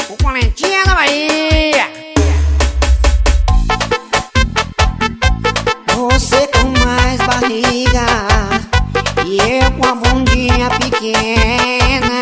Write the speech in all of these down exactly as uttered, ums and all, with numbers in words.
o Colentinha da Bahia. Você com mais barriga e eu com a bundinha pequena.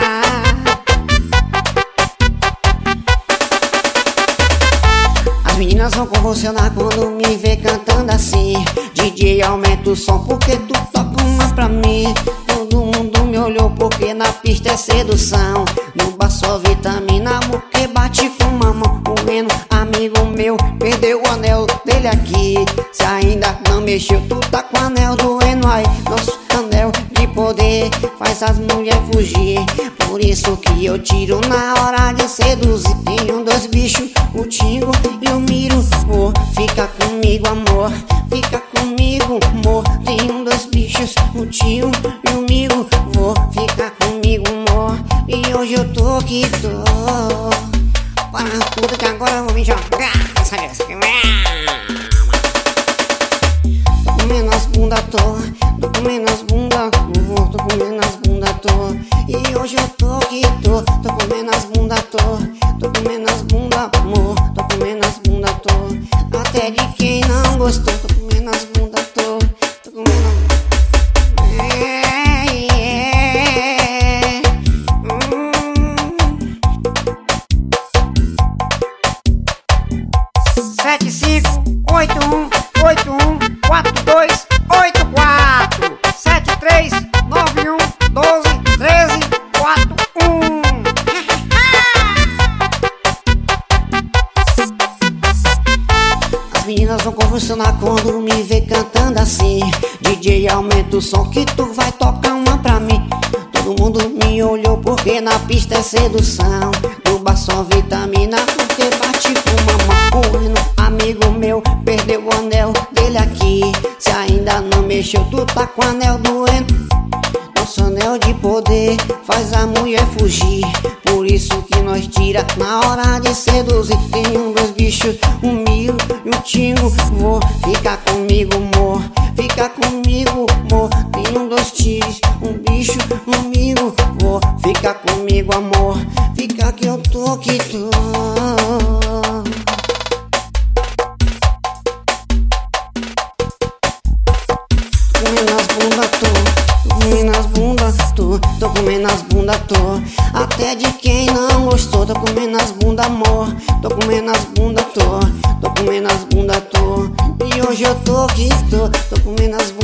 As meninas vão convulsionar quando me vê cantando assim. D J, aumenta o som porque tu toca uma pra mim. Todo mundo me olhou porque na pista é sedução. No bar só vitamina, porque bate com mamão. O Eno, amigo meu, perdeu o anel dele aqui. Se ainda não mexeu, tu tá com o anel do Eno aí. Nosso anel de poder faz as mulheres fugir. Por isso que eu tiro na hora de seduzir. Tenho dois bichos, o Tingo e o Miro. Oh, fica comigo, amor, fica comigo, amor. Tenho dois bichos, o Tingo e o Miro. Vou ficar comigo, amor. E hoje eu tô aqui, tô. Para tudo que agora eu vou me jogar. Sabe essa que tô comendo as bunda, tô. Tô comendo as bunda, tô comendo as bunda, tô. E hoje eu tô aqui, tô. Tô comendo as bunda, tô. Tô comendo as bunda, amor. Tô comendo as bunda, tô. Até de quem não gostou. Tô comendo as bunda, tô. Tô comendo. É, é. Hum. Sete cinco oito um oito um quatro dois oito quatro sete três nove um doze treze quatro um. As meninas vão convulsionar quando me vê cantando assim. D J, aumenta o som que tu vai tocar uma pra mim. Todo mundo me olhou porque na pista é sedução. No bar só vitamina porque bate com mamão. O Eno, amigo meu, perdeu o anel dele aqui. Se ainda não mexeu, tu tá com o anel do Eno. Nosso anel de poder faz a mulher fugir. Por isso que nós tira na hora de seduzir. Tem um dois bichos, um Miro e um Tingo. Vou ficar comigo, amor, fica comigo, amor. Tem um dois tiros, um bicho, um Miro. Vou ficar comigo, amor, fica que eu tô que tô. Comendo as bunda, tô. Tô comendo as bunda, tô. Tô comendo as bunda, tô. Até de quem não gostou. Tô comendo as bunda, amor. Tô comendo as bunda, tô. Tô comendo as bunda, tô. E hoje eu tô aqui, tô. Tô comendo as bunda.